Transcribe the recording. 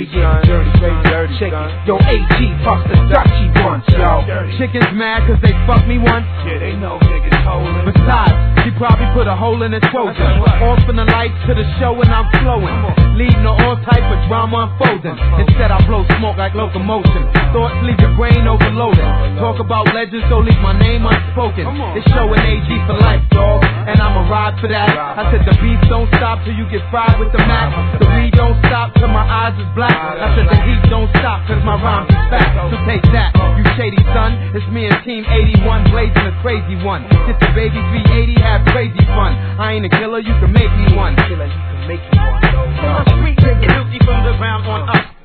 get dirty, dirty, shake it. Yo, AG, fuck the Dutchie once, yo. Chickens mad cause they fucked me once. Yeah, they know niggas holding. Besides, she probably put a hole in his quota. Off from the lights to the show and I'm flowing, leading to all type of drama unfolding. Instead I blow smoke like locomotion. Thoughts leave your brain overloaded. Talk about legends, don't leave my name unspoken. It's showing AG for life, dog, and I'ma ride for that. I said the beef don't stop till you get fried with the Mac. The weed don't stop till my eyes is black. I said the heat don't stop cause my rhymes is fat. So take that, you shady son. It's me and Team 81 blazing a crazy one. Get the baby 380, have crazy fun. I ain't a killer, you can make me one. Killer, you can make me one. Street nigga, guilty from the ground on up.